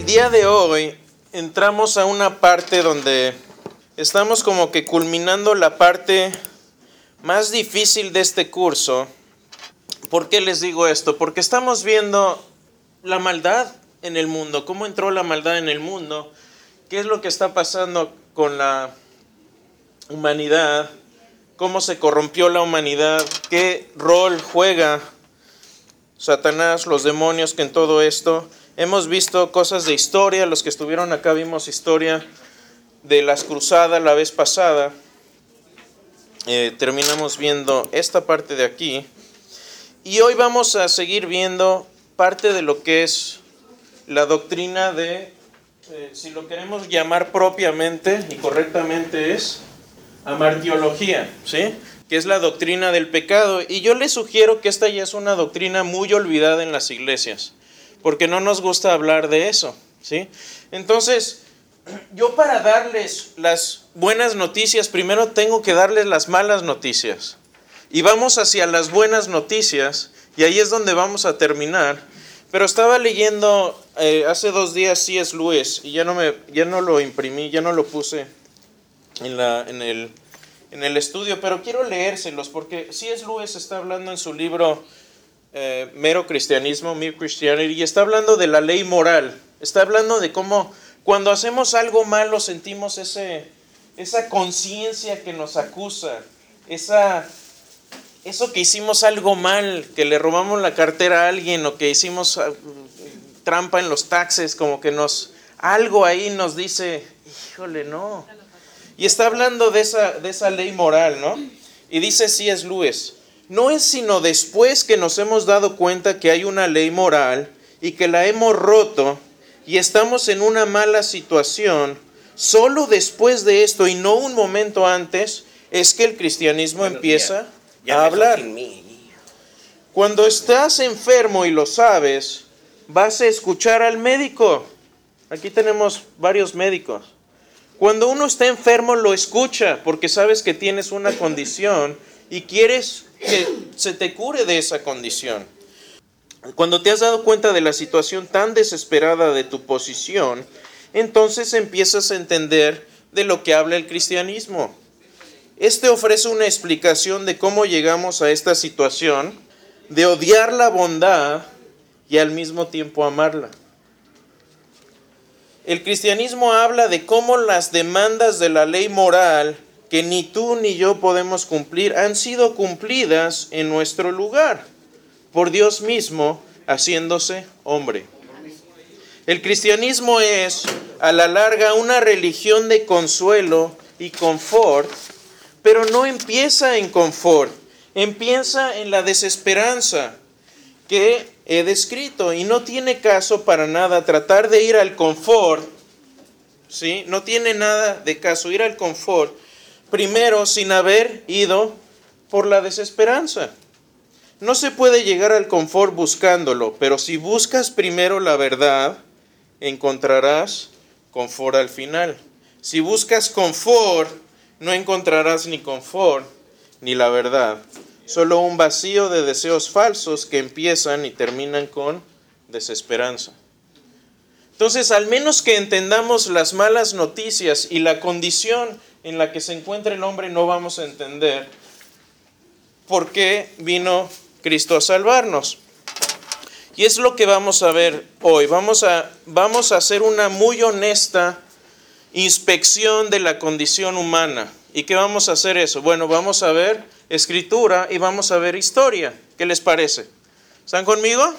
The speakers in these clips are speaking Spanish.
día de hoy entramos a una parte donde estamos como que culminando la parte más difícil de este curso. ¿Por qué les digo esto? Porque estamos viendo la maldad en el mundo, cómo entró la maldad en el mundo, qué es lo que está pasando con la humanidad, cómo se corrompió la humanidad, qué rol juega Satanás, los demonios, que en todo esto. Hemos visto cosas de historia, los que estuvieron acá vimos historia de las cruzadas la vez pasada. Terminamos viendo esta parte de aquí. Y hoy vamos a seguir viendo parte de lo que es la doctrina de, si lo queremos llamar propiamente y correctamente, es amartiología, ¿sí? Que es la doctrina del pecado. Y yo les sugiero que esta ya es una doctrina muy olvidada en las iglesias, porque no nos gusta hablar de eso, ¿sí? Entonces, yo para darles las buenas noticias, primero tengo que darles las malas noticias. Y vamos hacia las buenas noticias, y ahí es donde vamos a terminar. Pero estaba leyendo hace 2 días C.S. Lewis, y ya no lo imprimí, ya no lo puse en el estudio, pero quiero leérselos, porque C.S. Lewis está hablando en su libro Mero Cristianismo, Mere Christianity, y está hablando de la ley moral. Está hablando de cómo cuando hacemos algo malo sentimos esa conciencia que nos acusa, eso que hicimos algo mal, que le robamos la cartera a alguien o que hicimos trampa en los taxes, como que algo ahí nos dice, híjole, no. Y está hablando de esa ley moral, ¿no? Y dice C.S. Lewis, no es sino después que nos hemos dado cuenta que hay una ley moral y que la hemos roto y estamos en una mala situación, solo después de esto y no un momento antes, es que el cristianismo empieza a hablar. Cuando estás enfermo y lo sabes, vas a escuchar al médico. Aquí tenemos varios médicos. Cuando uno está enfermo lo escucha porque sabes que tienes una condición y quieres que se te cure de esa condición. Cuando te has dado cuenta de la situación tan desesperada de tu posición, entonces empiezas a entender de lo que habla el cristianismo. Este ofrece una explicación de cómo llegamos a esta situación de odiar la bondad y al mismo tiempo amarla. El cristianismo habla de cómo las demandas de la ley moral que ni tú ni yo podemos cumplir han sido cumplidas en nuestro lugar por Dios mismo haciéndose hombre. El cristianismo es, a la larga, una religión de consuelo y confort, pero no empieza en confort, empieza en la desesperanza que he descrito, y no tiene caso para nada tratar de ir al confort, ¿sí? No tiene nada de caso ir al confort primero sin haber ido por la desesperanza. No se puede llegar al confort buscándolo, pero si buscas primero la verdad, encontrarás confort al final. Si buscas confort, no encontrarás ni confort ni la verdad. Solo un vacío de deseos falsos que empiezan y terminan con desesperanza. Entonces, al menos que entendamos las malas noticias y la condición en la que se encuentra el hombre, no vamos a entender por qué vino Cristo a salvarnos. Y es lo que vamos a ver hoy. Vamos a hacer una muy honesta inspección de la condición humana. ¿Y qué vamos a hacer eso? Bueno, vamos a ver escritura y vamos a ver historia. ¿Qué les parece? ¿Están conmigo?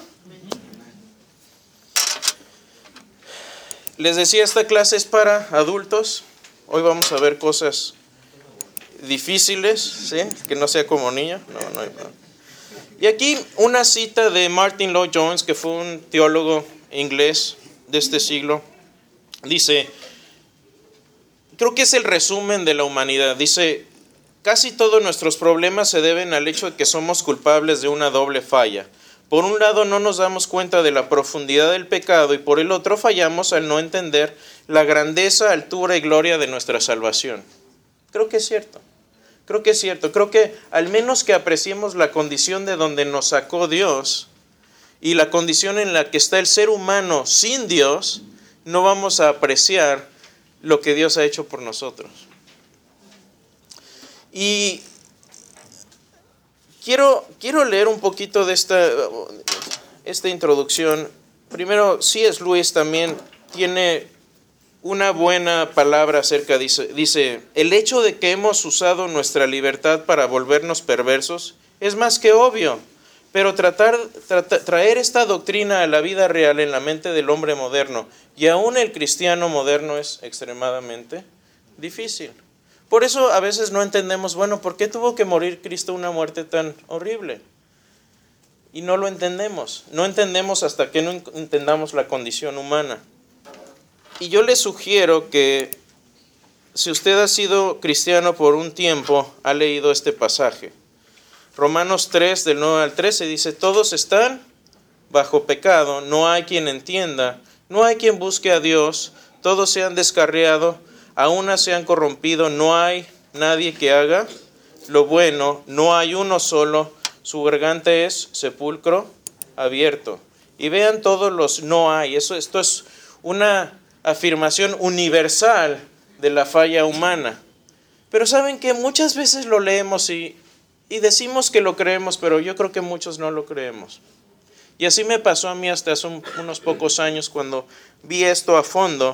Les decía, esta clase es para adultos. Hoy vamos a ver cosas difíciles, ¿sí? Que no sea como niño. No. Y aquí una cita de Martin Lloyd-Jones, que fue un teólogo inglés de este siglo. Dice, creo que es el resumen de la humanidad. Dice, casi todos nuestros problemas se deben al hecho de que somos culpables de una doble falla. Por un lado, no nos damos cuenta de la profundidad del pecado y por el otro fallamos al no entender la grandeza, altura y gloria de nuestra salvación. Creo que es cierto. Creo que al menos que apreciemos la condición de donde nos sacó Dios y la condición en la que está el ser humano sin Dios, no vamos a apreciar lo que Dios ha hecho por nosotros. Y quiero leer un poquito de esta introducción. Primero, C.S. Lewis también tiene una buena palabra acerca, dice, el hecho de que hemos usado nuestra libertad para volvernos perversos es más que obvio, pero traer esta doctrina a la vida real en la mente del hombre moderno y aún el cristiano moderno es extremadamente difícil. Por eso a veces no entendemos, bueno, ¿por qué tuvo que morir Cristo una muerte tan horrible? Y no lo entendemos. No entendemos hasta que no entendamos la condición humana. Y yo le sugiero que si usted ha sido cristiano por un tiempo, ha leído este pasaje. Romanos 3, del 9 al 13, dice, todos están bajo pecado, no hay quien entienda, no hay quien busque a Dios, todos se han descarriado, a una se han corrompido, no hay nadie que haga lo bueno, no hay uno solo, su garganta es sepulcro abierto. Y vean todos los no hay, esto es una afirmación universal de la falla humana. Pero saben que muchas veces lo leemos y decimos que lo creemos, pero yo creo que muchos no lo creemos. Y así me pasó a mí hasta hace unos pocos años cuando vi esto a fondo.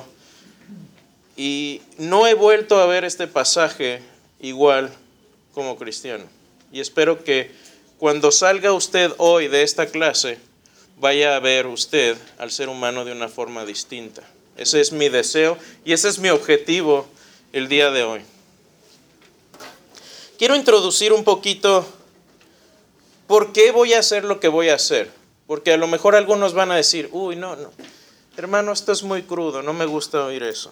Y no he vuelto a ver este pasaje igual como cristiano. Y espero que cuando salga usted hoy de esta clase, vaya a ver usted al ser humano de una forma distinta. Ese es mi deseo y ese es mi objetivo el día de hoy. Quiero introducir un poquito por qué voy a hacer lo que voy a hacer. Porque a lo mejor algunos van a decir, uy, no, hermano, esto es muy crudo, no me gusta oír eso.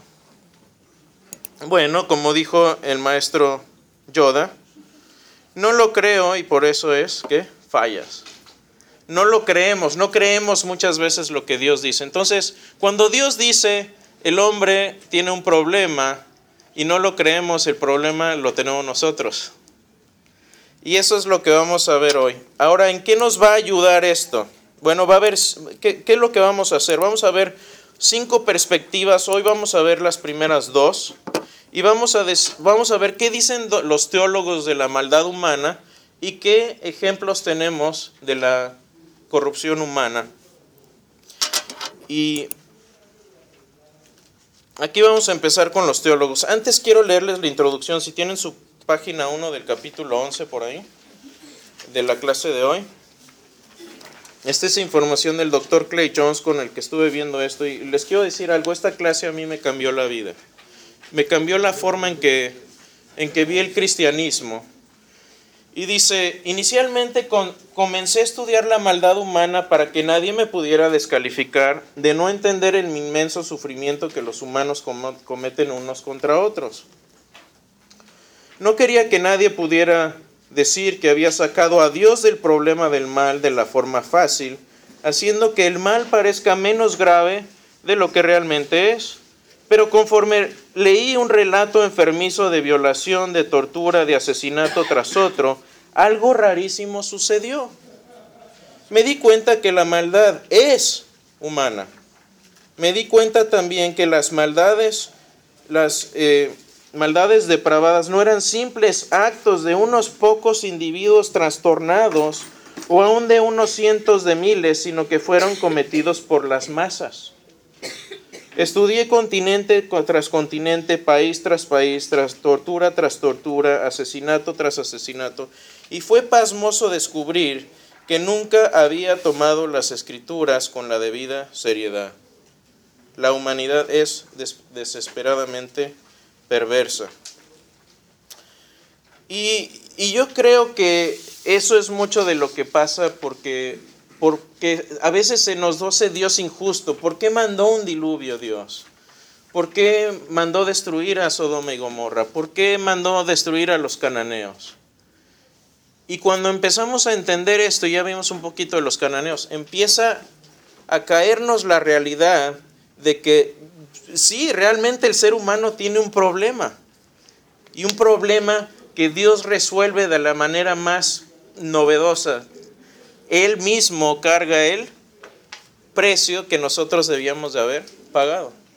Bueno, como dijo el maestro Yoda, no lo creo y por eso es que fallas. No lo creemos, no creemos muchas veces lo que Dios dice. Entonces, cuando Dios dice, el hombre tiene un problema y no lo creemos, el problema lo tenemos nosotros. Y eso es lo que vamos a ver hoy. Ahora, ¿en qué nos va a ayudar esto? Bueno, va a ver, ¿qué es lo que vamos a hacer? Vamos a ver 5 perspectivas. Hoy vamos a ver las primeras 2. Y vamos a ver qué dicen los teólogos de la maldad humana y qué ejemplos tenemos de la corrupción humana. Y aquí vamos a empezar con los teólogos. Antes quiero leerles la introducción, si tienen su página 1 del capítulo 11 por ahí, de la clase de hoy. Esta es información del Dr. Clay Jones con el que estuve viendo esto y les quiero decir algo, esta clase a mí me cambió la vida. Me cambió la forma en que vi el cristianismo. Y dice, inicialmente comencé a estudiar la maldad humana para que nadie me pudiera descalificar de no entender el inmenso sufrimiento que los humanos cometen unos contra otros. No quería que nadie pudiera decir que había sacado a Dios del problema del mal de la forma fácil, haciendo que el mal parezca menos grave de lo que realmente es. Pero conforme leí un relato enfermizo de violación, de tortura, de asesinato tras otro, algo rarísimo sucedió. Me di cuenta que la maldad es humana. Me di cuenta también que las maldades depravadas no eran simples actos de unos pocos individuos trastornados o aún de unos cientos de miles, sino que fueron cometidos por las masas. Estudié continente tras continente, país tras país, tras tortura, asesinato tras asesinato, y fue pasmoso descubrir que nunca había tomado las Escrituras con la debida seriedad. La humanidad es desesperadamente perversa. Y yo creo que eso es mucho de lo que pasa porque a veces se nos dice Dios injusto. ¿Por qué mandó un diluvio Dios? ¿Por qué mandó destruir a Sodoma y Gomorra? ¿Por qué mandó destruir a los cananeos? Y cuando empezamos a entender esto, ya vimos un poquito de los cananeos, empieza a caernos la realidad de que sí, realmente el ser humano tiene un problema. Y un problema que Dios resuelve de la manera más novedosa. Él mismo carga el precio que nosotros debíamos de haber pagado.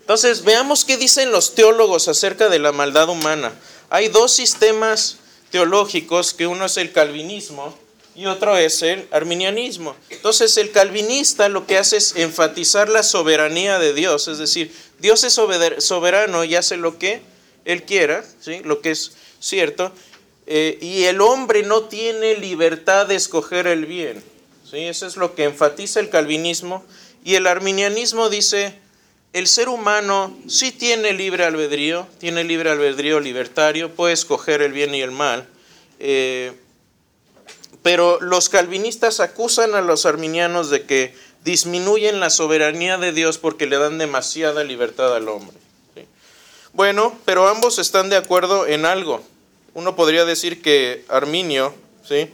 Entonces, veamos qué dicen los teólogos acerca de la maldad humana. Hay dos sistemas teológicos, que uno es el calvinismo y otro es el arminianismo. Entonces, el calvinista lo que hace es enfatizar la soberanía de Dios, es decir, Dios es soberano y hace lo que Él quiera, ¿sí? Lo que es cierto, y el hombre no tiene libertad de escoger el bien, ¿sí? Eso es lo que enfatiza el calvinismo. Y el arminianismo dice: el ser humano sí tiene libre albedrío libertario, puede escoger el bien y el mal, pero los calvinistas acusan a los arminianos de que disminuyen la soberanía de Dios porque le dan demasiada libertad al hombre, ¿sí? Bueno, pero ambos están de acuerdo en algo. Uno podría decir que Arminio, ¿sí?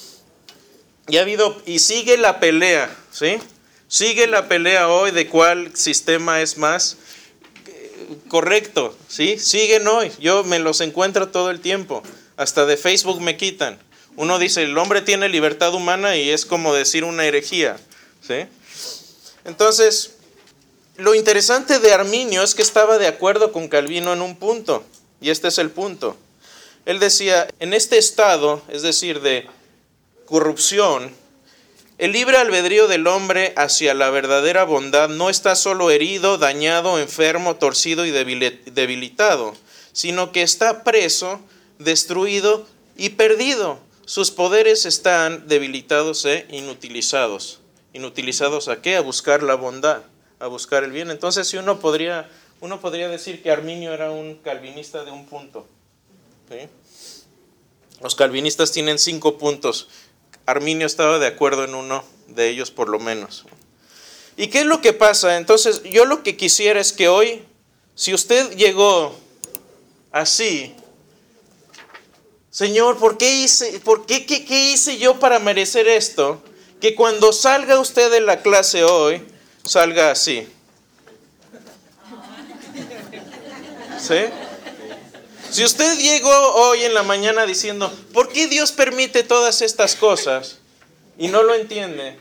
Y sigue la pelea, ¿sí? Sigue la pelea hoy de cuál sistema es más correcto, ¿sí? Siguen hoy. Yo me los encuentro todo el tiempo. Hasta de Facebook me quitan. Uno dice: el hombre tiene libertad humana, y es como decir una herejía, ¿sí? Entonces, lo interesante de Arminio es que estaba de acuerdo con Calvino en un punto, y este es el punto. Él decía: en este estado, es decir, de corrupción, el libre albedrío del hombre hacia la verdadera bondad no está solo herido, dañado, enfermo, torcido y debilitado, sino que está preso, destruido y perdido. Sus poderes están debilitados e inutilizados. ¿Inutilizados a qué? A buscar la bondad, a buscar el bien. Entonces, si uno podría decir que Arminio era un calvinista de un punto, ¿sí? Los calvinistas tienen 5 puntos. Arminio estaba de acuerdo en uno de ellos, por lo menos. ¿Y qué es lo que pasa? Entonces, yo lo que quisiera es que hoy, si usted llegó así: Señor, qué hice yo para merecer esto? Que cuando salga usted de la clase hoy, salga así. ¿Sí? Si usted llegó hoy en la mañana diciendo: ¿por qué Dios permite todas estas cosas? Y no lo entiende,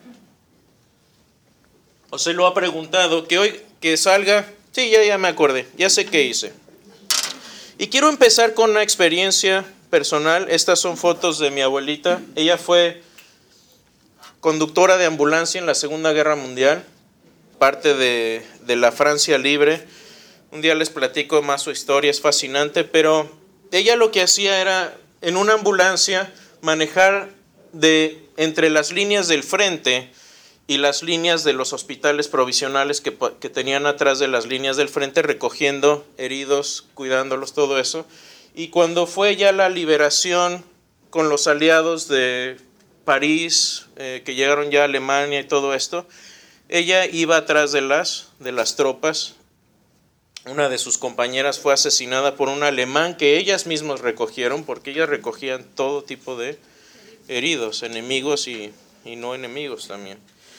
o se lo ha preguntado, que hoy que salga: sí, ya me acordé, ya sé qué hice. Y quiero empezar con una experiencia personal. Estas son fotos de mi abuelita. Ella fue conductora de ambulancia en la Segunda Guerra Mundial, parte de la Francia libre. Un día les platico más su historia, es fascinante, pero ella lo que hacía era, en una ambulancia, manejar entre las líneas del frente y las líneas de los hospitales provisionales que tenían atrás de las líneas del frente, recogiendo heridos, cuidándolos, todo eso. Y cuando fue ya la liberación con los aliados de París, que llegaron ya a Alemania y todo esto, ella iba atrás de las tropas. Una de sus compañeras fue asesinada por un alemán que ellas mismas recogieron, porque ellas recogían todo tipo de heridos, enemigos y no enemigos también.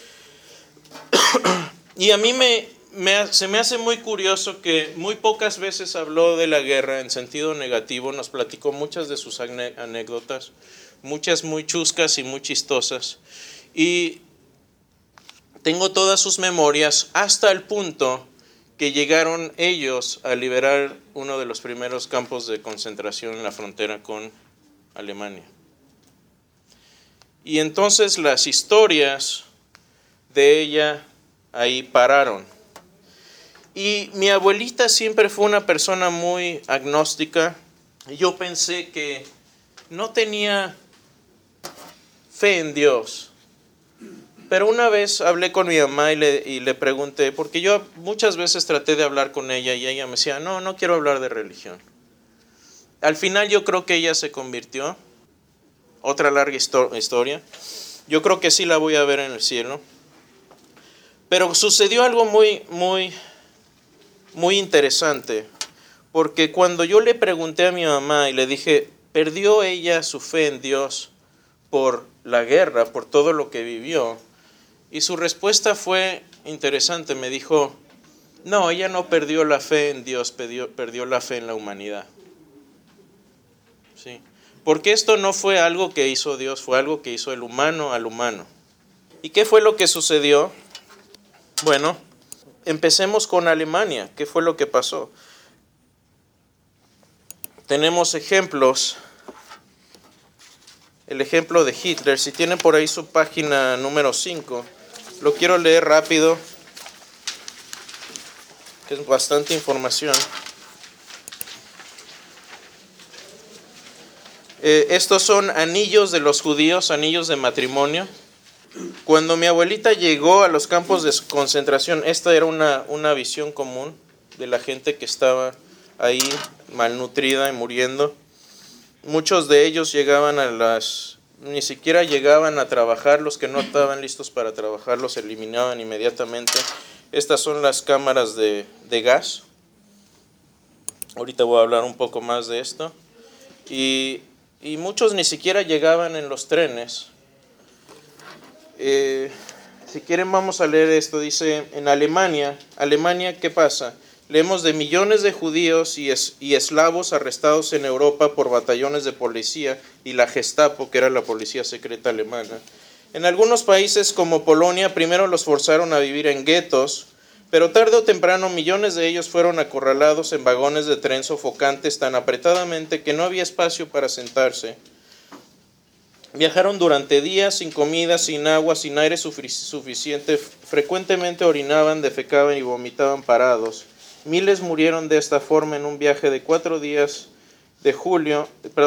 Y a mí se me hace muy curioso que muy pocas veces habló de la guerra en sentido negativo. Nos platicó muchas de sus anécdotas, muchas muy chuscas y muy chistosas. Y tengo todas sus memorias hasta el punto que llegaron ellos a liberar uno de los primeros campos de concentración en la frontera con Alemania. Y entonces las historias de ella ahí pararon. Y mi abuelita siempre fue una persona muy agnóstica. Yo pensé que no tenía fe en Dios. Pero una vez hablé con mi mamá y le pregunté, porque yo muchas veces traté de hablar con ella y ella me decía: no quiero hablar de religión. Al final yo creo que ella se convirtió. Otra larga historia. Yo creo que sí la voy a ver en el cielo. Pero sucedió algo muy, muy, muy interesante. Porque cuando yo le pregunté a mi mamá y le dije: ¿perdió ella su fe en Dios por la guerra, por todo lo que vivió? Y su respuesta fue interesante. Me dijo: no, ella no perdió la fe en Dios, perdió la fe en la humanidad. ¿Sí? Porque esto no fue algo que hizo Dios, fue algo que hizo el humano al humano. ¿Y qué fue lo que sucedió? Bueno, empecemos con Alemania. ¿Qué fue lo que pasó? Tenemos ejemplos. El ejemplo de Hitler. Si tienen por ahí su página número 5, lo quiero leer rápido, que es bastante información. Estos son anillos de los judíos, anillos de matrimonio. Cuando mi abuelita llegó a los campos de concentración, esta era una visión común de la gente que estaba ahí malnutrida y muriendo. Muchos de ellos llegaban ni siquiera llegaban a trabajar. Los que no estaban listos para trabajar los eliminaban inmediatamente. Estas son las cámaras de gas. Ahorita voy a hablar un poco más de esto. Y muchos ni siquiera llegaban en los trenes. Si quieren vamos a leer esto. Dice, en Alemania, ¿qué pasa? Leemos de millones de judíos y eslavos arrestados en Europa por batallones de policía y la Gestapo, que era la policía secreta alemana. En algunos países como Polonia, primero los forzaron a vivir en guetos, pero tarde o temprano millones de ellos fueron acorralados en vagones de tren sofocantes tan apretadamente que no había espacio para sentarse. Viajaron durante días sin comida, sin agua, sin aire suficiente, frecuentemente orinaban, defecaban y vomitaban parados. Miles murieron de esta forma en un viaje de 4 días de julio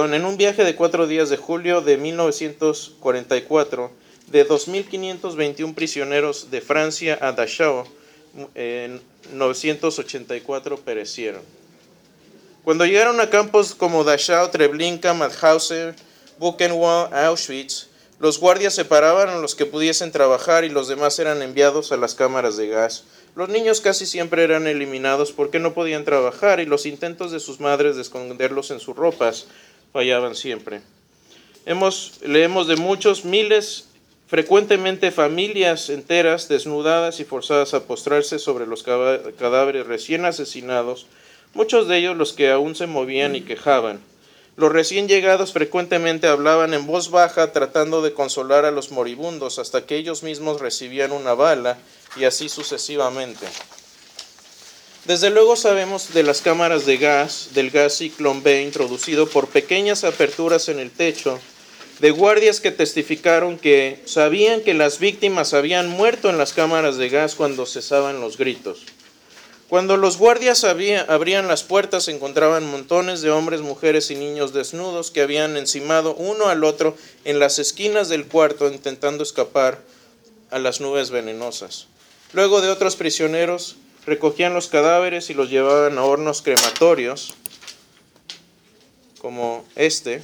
de 1944, de 2.521 prisioneros de Francia a Dachau, en 984 perecieron. Cuando llegaron a campos como Dachau, Treblinka, Mauthausen, Buchenwald, Auschwitz, los guardias separaban a los que pudiesen trabajar y los demás eran enviados a las cámaras de gas. Los niños casi siempre eran eliminados porque no podían trabajar y los intentos de sus madres de esconderlos en sus ropas fallaban siempre. Leemos de muchos, miles, frecuentemente familias enteras desnudadas y forzadas a postrarse sobre los cadáveres recién asesinados, muchos de ellos los que aún se movían y quejaban. Los recién llegados frecuentemente hablaban en voz baja tratando de consolar a los moribundos hasta que ellos mismos recibían una bala y así sucesivamente. Desde luego sabemos de las cámaras de gas, del gas Zyklon B introducido por pequeñas aperturas en el techo, de guardias que testificaron que sabían que las víctimas habían muerto en las cámaras de gas cuando cesaban los gritos. Cuando los guardias abrían las puertas, encontraban montones de hombres, mujeres y niños desnudos que habían encimado uno al otro en las esquinas del cuarto intentando escapar a las nubes venenosas. Luego de otros prisioneros recogían los cadáveres y los llevaban a hornos crematorios, como este.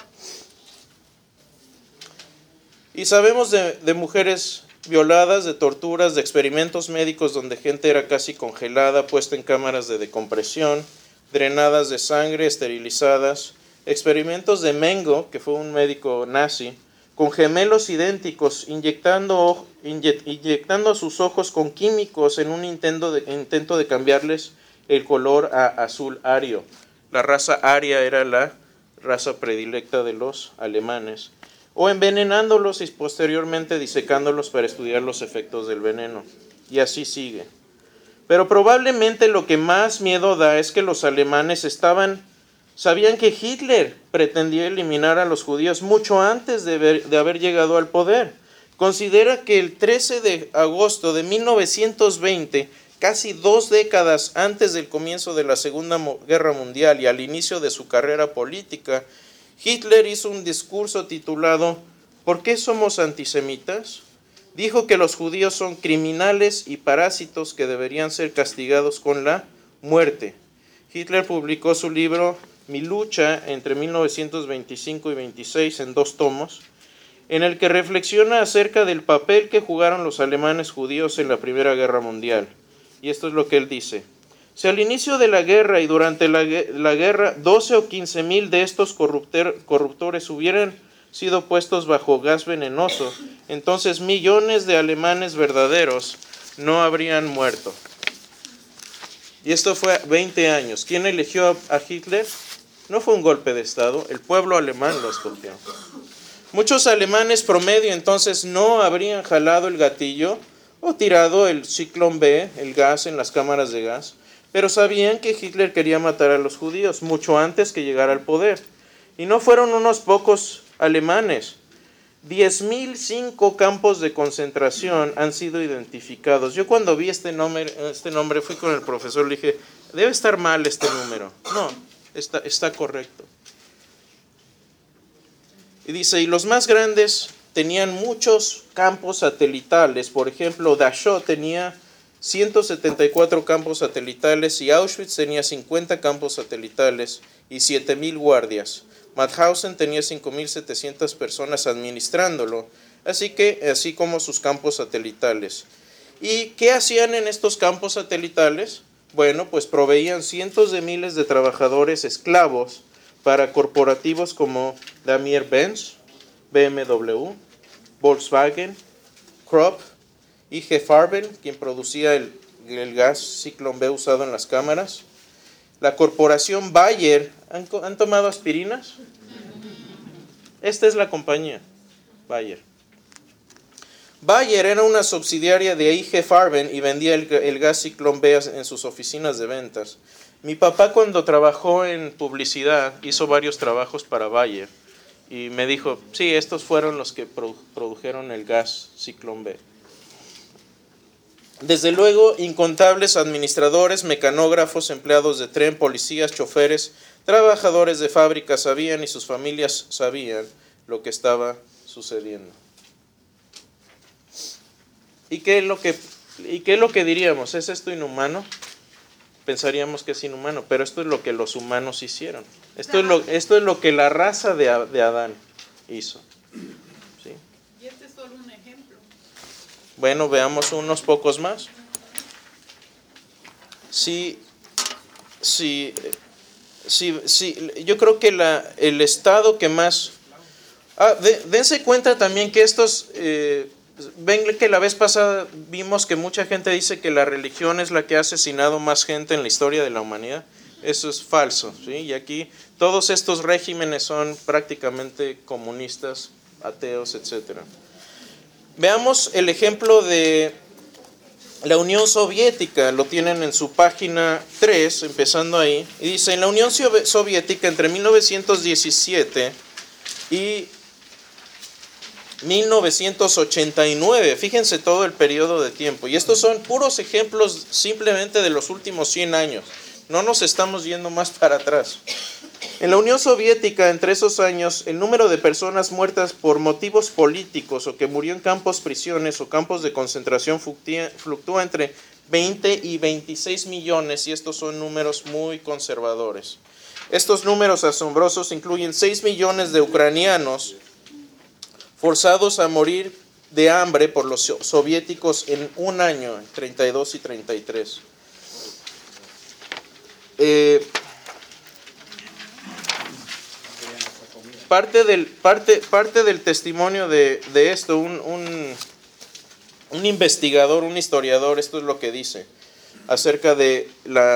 Y sabemos de mujeres violadas, de torturas, de experimentos médicos donde gente era casi congelada, puesta en cámaras de decompresión, drenadas de sangre, esterilizadas, experimentos de Mengele, que fue un médico nazi, con gemelos idénticos, inyectando a sus ojos con químicos en un intento de cambiarles el color a azul ario. La raza aria era la raza predilecta de los alemanes. O envenenándolos y posteriormente disecándolos para estudiar los efectos del veneno. Y así sigue. Pero probablemente lo que más miedo da es que los alemanes sabían que Hitler pretendía eliminar a los judíos mucho antes de haber llegado al poder. Considera que el 13 de agosto de 1920, casi 2 décadas antes del comienzo de la Segunda Guerra Mundial y al inicio de su carrera política, Hitler hizo un discurso titulado ¿Por qué somos antisemitas? Dijo que los judíos son criminales y parásitos que deberían ser castigados con la muerte. Hitler publicó su libro Mi lucha entre 1925 y 26 en 2 tomos, en el que reflexiona acerca del papel que jugaron los alemanes judíos en la Primera Guerra Mundial. Y esto es lo que él dice. Si al inicio de la guerra y durante la guerra 12 o 15 mil de estos corruptores hubieran sido puestos bajo gas venenoso, entonces millones de alemanes verdaderos no habrían muerto. Y esto fue 20 años. ¿Quién eligió a Hitler? No fue un golpe de Estado, el pueblo alemán lo escogió. Muchos alemanes promedio entonces no habrían jalado el gatillo o tirado el Zyklon B, el gas en las cámaras de gas. Pero sabían que Hitler quería matar a los judíos mucho antes que llegara al poder. Y no fueron unos pocos alemanes. 10.005 campos de concentración han sido identificados. Yo cuando vi este nombre fui con el profesor, le dije, debe estar mal este número. No, está correcto. Y dice, y los más grandes tenían muchos campos satelitales. Por ejemplo, Dachau tenía 174 campos satelitales y Auschwitz tenía 50 campos satelitales y 7.000 guardias. Mauthausen tenía 5.700 personas administrándolo, así como sus campos satelitales. ¿Y qué hacían en estos campos satelitales? Bueno, pues proveían cientos de miles de trabajadores esclavos para corporativos como Daimler-Benz, BMW, Volkswagen, Krupp, IG Farben, quien producía el gas Zyklon B usado en las cámaras. La corporación Bayer, ¿han tomado aspirinas? Esta es la compañía, Bayer. Bayer era una subsidiaria de IG Farben y vendía el gas Zyklon B en sus oficinas de ventas. Mi papá cuando trabajó en publicidad hizo varios trabajos para Bayer y me dijo, sí, estos fueron los que produjeron el gas Zyklon B. Desde luego, incontables administradores, mecanógrafos, empleados de tren, policías, choferes, trabajadores de fábricas sabían y sus familias sabían lo que estaba sucediendo. ¿Y qué es lo que diríamos? ¿Es esto inhumano? Pensaríamos que es inhumano, pero esto es lo que los humanos hicieron. Esto es lo que la raza de Adán hizo. ¿Sí? Y este es solo un ejemplo. Bueno, veamos unos pocos más. Sí, yo creo que el estado que más... dense cuenta también que estos... ven que la vez pasada vimos que mucha gente dice que la religión es la que ha asesinado más gente en la historia de la humanidad. Eso es falso, ¿sí? Y aquí todos estos regímenes son prácticamente comunistas, ateos, etc. Veamos el ejemplo de la Unión Soviética, lo tienen en su página 3, empezando ahí, y dice, en la Unión Soviética entre 1917 y 1989, fíjense todo el periodo de tiempo, y estos son puros ejemplos simplemente de los últimos 100 años, no nos estamos yendo más para atrás. En la Unión Soviética, entre esos años, el número de personas muertas por motivos políticos o que murió en campos, prisiones o campos de concentración fluctúa entre 20 y 26 millones, y estos son números muy conservadores. Estos números asombrosos incluyen 6 millones de ucranianos forzados a morir de hambre por los soviéticos en un año, 32 y 33. Parte del testimonio de esto, un investigador, un historiador, esto es lo que dice acerca de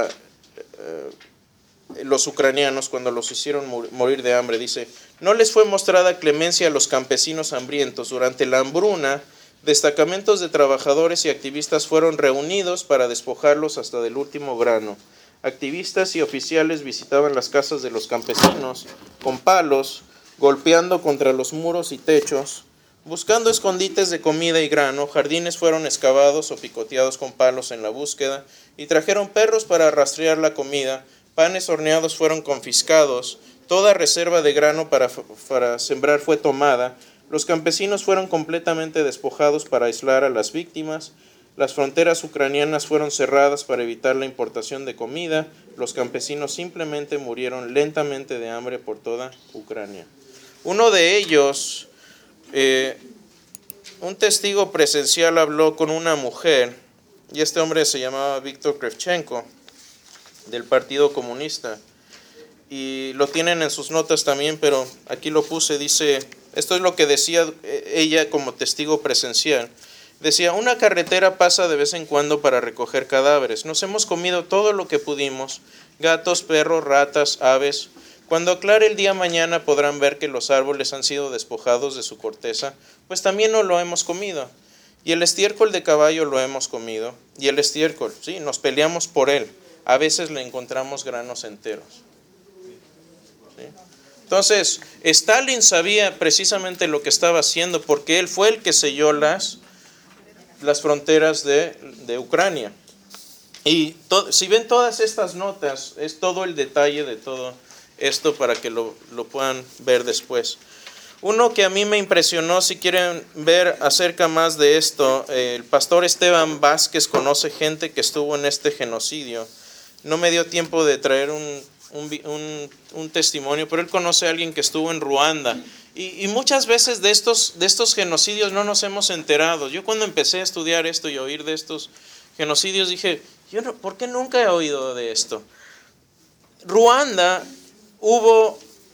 los ucranianos cuando los hicieron morir de hambre. Dice, no les fue mostrada clemencia a los campesinos hambrientos. Durante la hambruna, destacamentos de trabajadores y activistas fueron reunidos para despojarlos hasta del último grano. Activistas y oficiales visitaban las casas de los campesinos con palos, golpeando contra los muros y techos, buscando escondites de comida y grano. Jardines fueron excavados o picoteados con palos en la búsqueda y trajeron perros para rastrear la comida. Panes horneados fueron confiscados. Toda reserva de grano para sembrar fue tomada. Los campesinos fueron completamente despojados para aislar a las víctimas. Las fronteras ucranianas fueron cerradas para evitar la importación de comida. Los campesinos simplemente murieron lentamente de hambre por toda Ucrania. Uno de ellos, un testigo presencial, habló con una mujer, y este hombre se llamaba Víctor Kravchenko, del Partido Comunista, y lo tienen en sus notas también, pero aquí lo puse. Dice, esto es lo que decía ella como testigo presencial. Decía, una carretera pasa de vez en cuando para recoger cadáveres. Nos hemos comido todo lo que pudimos, gatos, perros, ratas, aves. Cuando aclare el día mañana podrán ver que los árboles han sido despojados de su corteza, pues también nos lo hemos comido. Y el estiércol de caballo lo hemos comido. Y el estiércol, sí, nos peleamos por él. A veces le encontramos granos enteros. ¿Sí? Entonces, Stalin sabía precisamente lo que estaba haciendo porque él fue el que selló las fronteras de Ucrania. Y si ven todas estas notas, es todo el detalle de todo esto para que lo puedan ver después. Uno que a mí me impresionó, si quieren ver acerca más de esto, el pastor Esteban Vázquez conoce gente que estuvo en este genocidio. No me dio tiempo de traer un testimonio, pero él conoce a alguien que estuvo en Ruanda. Y muchas veces de estos genocidios no nos hemos enterado. Yo cuando empecé a estudiar esto y a oír de estos genocidios dije, ¿por qué nunca he oído de esto? Ruanda hubo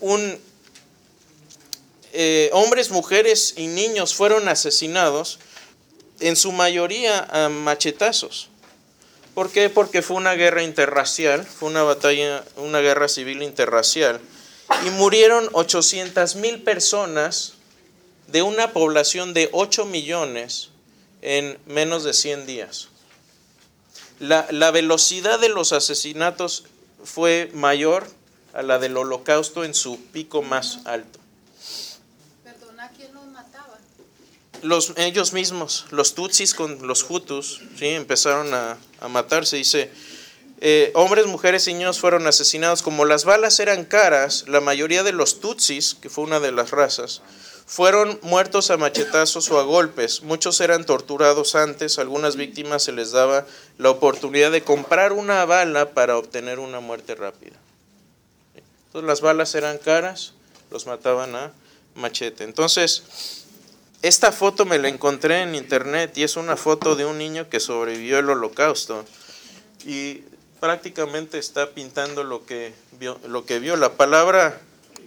hombres, mujeres y niños fueron asesinados, en su mayoría a machetazos. ¿Por qué? Porque fue una guerra interracial, fue una guerra civil interracial, y murieron 800,000 personas de una población de 8 millones en menos de 100 días. La velocidad de los asesinatos fue mayor a la del Holocausto en su pico más alto. Perdona, ¿quién los mataba? Ellos mismos, los tutsis con los hutus, ¿sí? Empezaron a matarse. Dice, hombres, mujeres y niños fueron asesinados. Como las balas eran caras, la mayoría de los tutsis, que fue una de las razas, fueron muertos a machetazos o a golpes. Muchos eran torturados antes. Algunas víctimas se les daba la oportunidad de comprar una bala para obtener una muerte rápida. Entonces las balas eran caras, los mataban a machete. Entonces, esta foto me la encontré en internet y es una foto de un niño que sobrevivió al Holocausto y prácticamente está pintando lo que vio. La palabra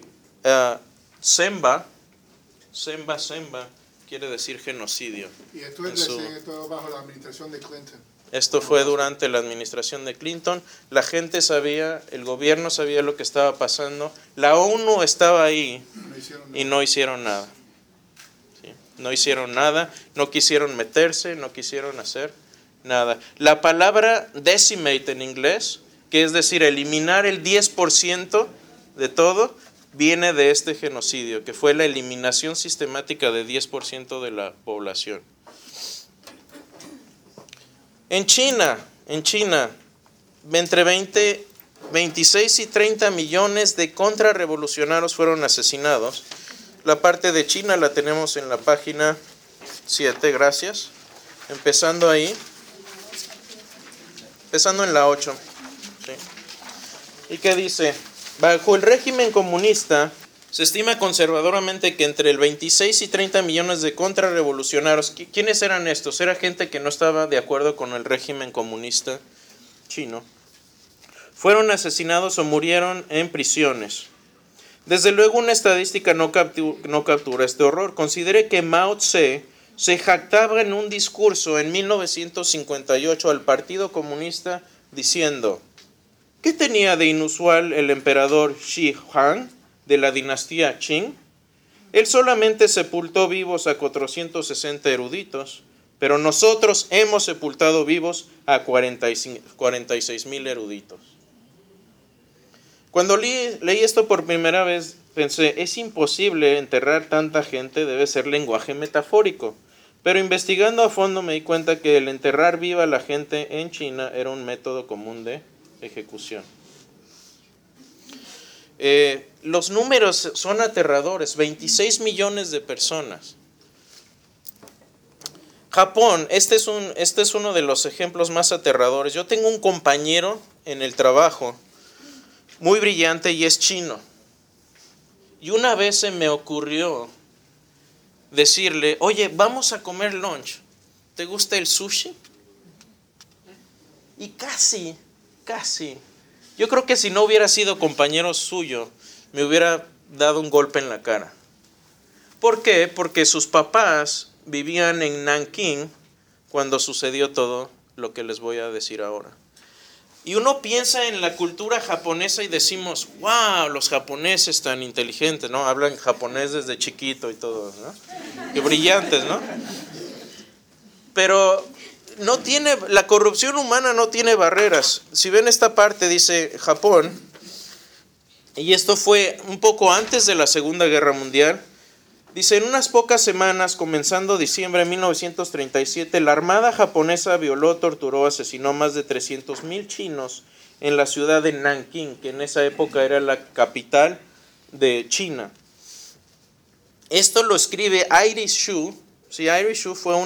Semba quiere decir genocidio. Y esto es todo bajo la administración de Clinton. Esto fue durante la administración de Clinton. La gente sabía, el gobierno sabía lo que estaba pasando. La ONU estaba ahí y no hicieron nada. ¿Sí? No hicieron nada, no quisieron meterse, no quisieron hacer nada. La palabra decimate en inglés, que es decir, eliminar el 10% de todo, viene de este genocidio, que fue la eliminación sistemática de 10% de la población. En China, entre 26 y 30 millones de contrarrevolucionarios fueron asesinados. La parte de China la tenemos en la página 7, gracias. Empezando ahí. Empezando en la 8. ¿Sí? ¿Y qué dice? Bajo el régimen comunista, se estima conservadoramente que entre el 26 y 30 millones de contrarrevolucionarios, ¿quiénes eran estos? Era gente que no estaba de acuerdo con el régimen comunista chino. Fueron asesinados o murieron en prisiones. Desde luego una estadística no captura este horror. Considere que Mao Tse se jactaba en un discurso en 1958 al Partido Comunista diciendo, ¿qué tenía de inusual el emperador Shi Huang de la dinastía Qing? Él solamente sepultó vivos a 460 eruditos, pero nosotros hemos sepultado vivos a 46,000 eruditos. Cuando leí esto por primera vez, pensé, es imposible enterrar tanta gente, debe ser lenguaje metafórico. Pero investigando a fondo me di cuenta que el enterrar viva a la gente en China era un método común de ejecución. Los números son aterradores, 26 millones de personas. Japón, este es uno de los ejemplos más aterradores. Yo tengo un compañero en el trabajo, muy brillante y es chino. Y una vez se me ocurrió decirle, oye, vamos a comer lunch, ¿te gusta el sushi? Y casi, yo creo que si no hubiera sido compañero suyo, me hubiera dado un golpe en la cara. ¿Por qué? Porque sus papás vivían en Nankín cuando sucedió todo lo que les voy a decir ahora. Y uno piensa en la cultura japonesa y decimos, wow, los japoneses tan inteligentes, ¿no? Hablan japonés desde chiquito y todo, ¿no? Qué brillantes, ¿no? Pero no tiene, la corrupción humana no tiene barreras. Si ven esta parte, dice Japón, y esto fue un poco antes de la Segunda Guerra Mundial. Dice, en unas pocas semanas, comenzando diciembre de 1937, la Armada japonesa violó, torturó, asesinó más de 300,000 chinos en la ciudad de Nankín, que en esa época era la capital de China. Esto lo escribe Iris Shu. Sí, Iris Shu fue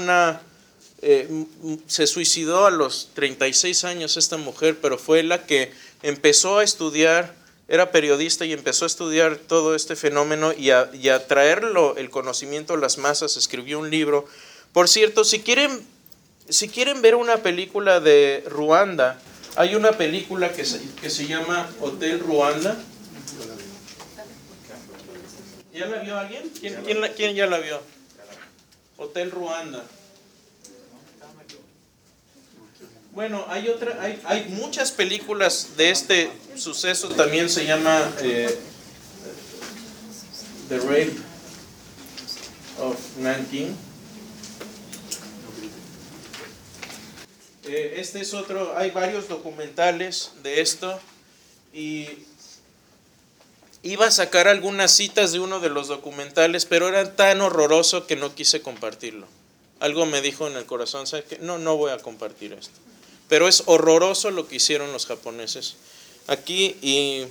se suicidó a los 36 años esta mujer, pero fue la que empezó a estudiar, era periodista y empezó a estudiar todo este fenómeno y a traerlo, el conocimiento a las masas. Escribió un libro. Por cierto, si quieren ver una película de Ruanda, hay una película que se llama Hotel Ruanda. ¿Ya la vio alguien? ¿Quién ya la vio? Hotel Ruanda. Bueno, hay muchas películas de este suceso. También se llama The Rape of Nanking. Este es otro. Hay varios documentales de esto y iba a sacar algunas citas de uno de los documentales, pero era tan horroroso que no quise compartirlo. Algo me dijo en el corazón, ¿sabes qué? No voy a compartir esto. Pero es horroroso lo que hicieron los japoneses aquí. Y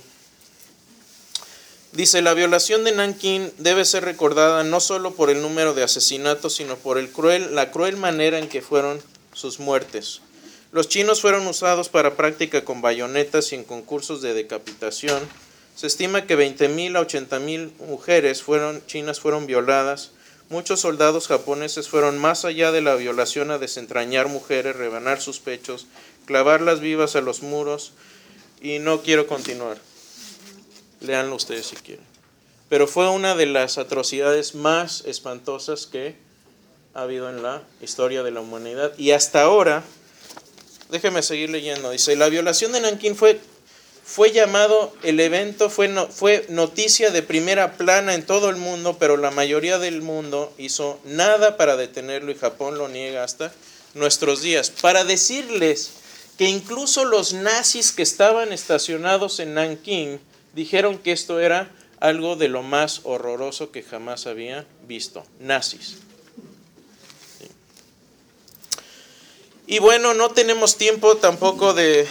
dice, la violación de Nankín debe ser recordada no solo por el número de asesinatos, sino por la cruel manera en que fueron sus muertes. Los chinos fueron usados para práctica con bayonetas y en concursos de decapitación. Se estima que 20,000 a 80,000 mujeres chinas fueron violadas. Muchos soldados japoneses fueron más allá de la violación a desentrañar mujeres, rebanar sus pechos, clavarlas vivas a los muros, y no quiero continuar. Léanlo ustedes si quieren. Pero fue una de las atrocidades más espantosas que ha habido en la historia de la humanidad. Y hasta ahora, déjeme seguir leyendo, dice, la violación de Nankín fue llamado, el evento fue noticia de primera plana en todo el mundo, pero la mayoría del mundo hizo nada para detenerlo y Japón lo niega hasta nuestros días. Para decirles que incluso los nazis que estaban estacionados en Nankín dijeron que esto era algo de lo más horroroso que jamás había visto. Nazis. Sí. Y bueno, no tenemos tiempo tampoco de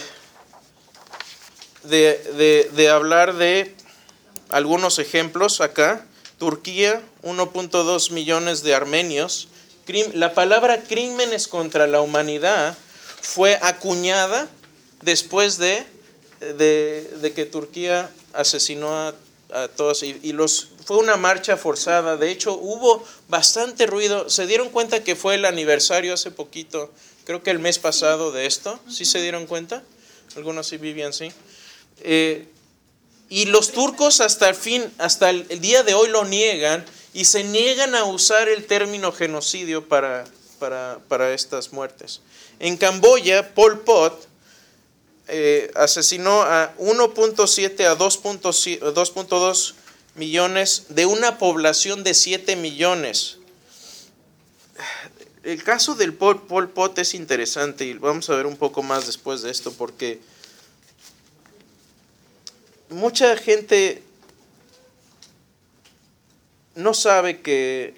hablar de algunos ejemplos acá. Turquía, 1.2 millones de armenios. La palabra crímenes contra la humanidad fue acuñada después de que Turquía asesinó a todos fue una marcha forzada. De hecho, hubo bastante ruido. ¿Se dieron cuenta que fue el aniversario hace poquito? Creo que el mes pasado de esto. ¿Sí se dieron cuenta? Algunos sí vivían, sí. Y los turcos hasta el día de hoy lo niegan y se niegan a usar el término genocidio para estas muertes. En Camboya, Pol Pot asesinó a 1.7 a 2.2 millones de una población de 7 millones. El caso del Pol Pot es interesante y vamos a ver un poco más después de esto, porque mucha gente no sabe que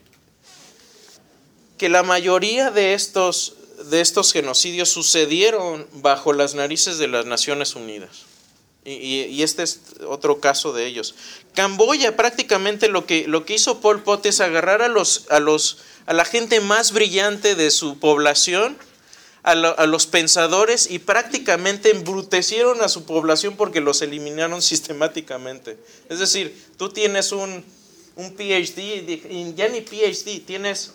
la mayoría de estos genocidios sucedieron bajo las narices de las Naciones Unidas. Y este es otro caso de ellos. Camboya, prácticamente lo que hizo Pol Pot es agarrar a la gente más brillante de su población, a los pensadores, y prácticamente embrutecieron a su población porque los eliminaron sistemáticamente. Es decir, tú tienes un PhD, ya ni PhD, tienes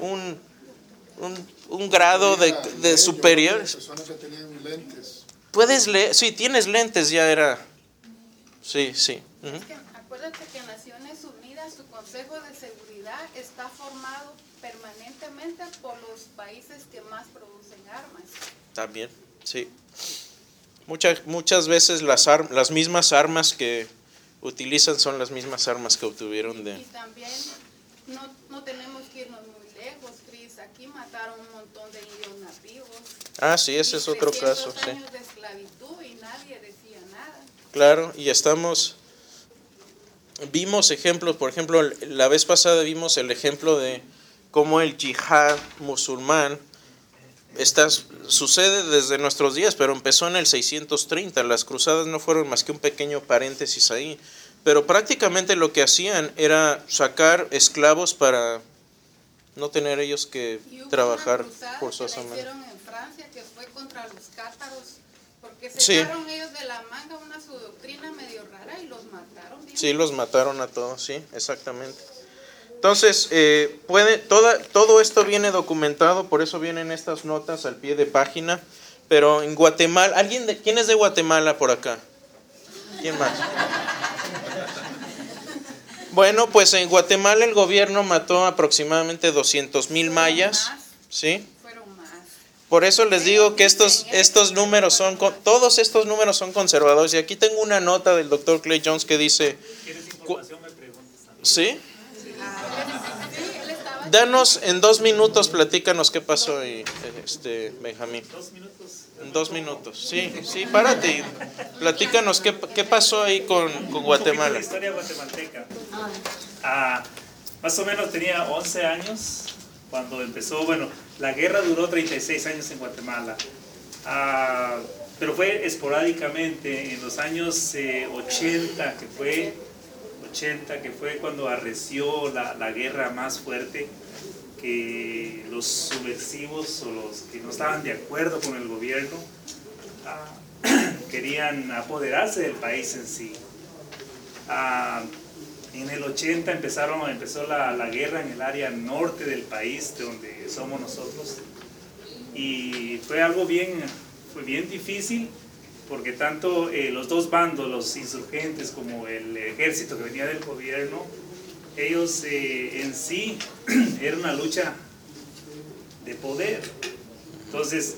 un grado de superior. Personas que tenían lentes. Puedes leer, sí, tienes lentes, ya era. Sí. Es que acuérdate que en Naciones Unidas su Consejo de Seguridad está formado permanentemente por los países que más producen armas. También, sí. Muchas veces las mismas armas que utilizan son las mismas armas que obtuvieron de... Y también no tenemos que irnos muy lejos, Cris. Aquí mataron un montón de indios nativos. Ah, sí, ese es otro caso. 300 Sí. años de esclavitud y nadie decía nada. Claro, y vimos ejemplos, por ejemplo, la vez pasada vimos el ejemplo de cómo el yihad musulmán sucede desde nuestros días, pero empezó en el 630. Las cruzadas no fueron más que un pequeño paréntesis ahí, pero prácticamente lo que hacían era sacar esclavos para no tener ellos que trabajar una cruzada forzosamente. que la hicieron en Francia, que fue contra los cátaros, porque Sí. sacaron ellos de la manga su doctrina medio rara y los mataron. ¿Bien? Sí, los mataron a todos, sí, exactamente. Entonces, todo esto viene documentado, por eso vienen estas notas al pie de página, pero en Guatemala, ¿quién es de Guatemala por acá? ¿Quién más? Bueno, pues en Guatemala el gobierno mató aproximadamente 200,000 mayas, ¿sí? Fueron más. Por eso les digo que todos estos números son conservadores. Y aquí tengo una nota del doctor Clay Jones que dice, ¿Quieres información? Me preguntas también. ¿sí? Sí, él estaba. Danos en 2 minutos, platícanos qué pasó ahí, Benjamín. 2 minutos. En 2 minutos, sí, párate y platícanos qué pasó ahí con Guatemala. La historia guatemalteca. Más o menos tenía 11 años cuando empezó, la guerra duró 36 años en Guatemala, pero fue esporádicamente en los años 80, que fue cuando arreció la guerra más fuerte, que los subversivos o los que no estaban de acuerdo con el gobierno querían apoderarse del país en sí. En el 80 empezó la guerra en el área norte del país, de donde somos nosotros, y fue bien difícil, porque tanto los dos bandos, los insurgentes como el ejército que venía del gobierno, ellos en sí era una lucha de poder. Entonces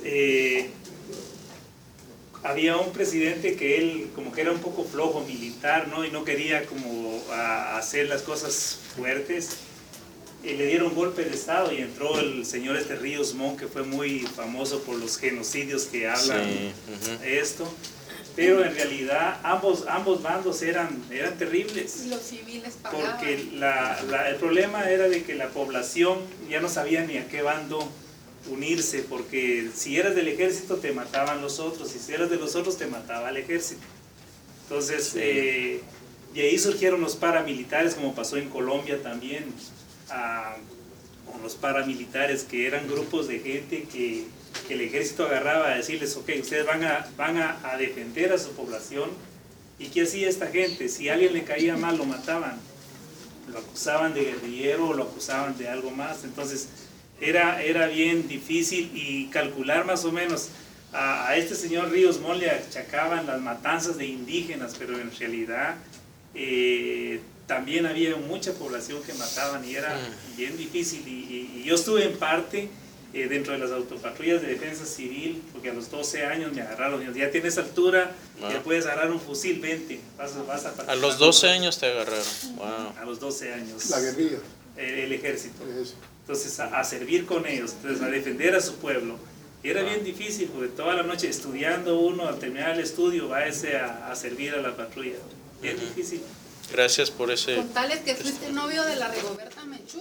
había un presidente que él como que era un poco flojo militar, ¿no? Y no quería como hacer las cosas fuertes. Le dieron golpe de estado y entró el señor Ríos Montt, que fue muy famoso por los genocidios que hablan de esto. Pero en realidad ambos bandos eran terribles. Y los civiles pagaban. Porque el problema era de que la población ya no sabía ni a qué bando unirse, porque si eras del ejército te mataban los otros, y si eras de los otros te mataba el ejército. Entonces, de ahí surgieron los paramilitares, como pasó en Colombia también, con los paramilitares, que eran grupos de gente que el ejército agarraba a decirles, ok, ustedes van a defender a su población. ¿Y qué hacía esta gente? Si a alguien le caía mal, lo mataban, lo acusaban de guerrillero o lo acusaban de algo más. Entonces era bien difícil, y calcular más o menos a este señor Ríos Montt le achacaban las matanzas de indígenas, pero en realidad también había mucha población que mataban, y era bien difícil. Y yo estuve en parte dentro de las autopatrullas de defensa civil, porque a los 12 años me agarraron. Ya tienes altura, ya puedes agarrar un fusil, vente, vas a A los 12 años te agarraron. Wow. A los 12 años. La guerrilla. El ejército. Eso. Entonces a servir con ellos, entonces a defender a su pueblo. Y era bien difícil, porque toda la noche estudiando uno, al terminar el estudio, va a servir a la patrulla. Bien difícil. Gracias por ese. Con tales que fuiste novio de la Rigoberta Menchú.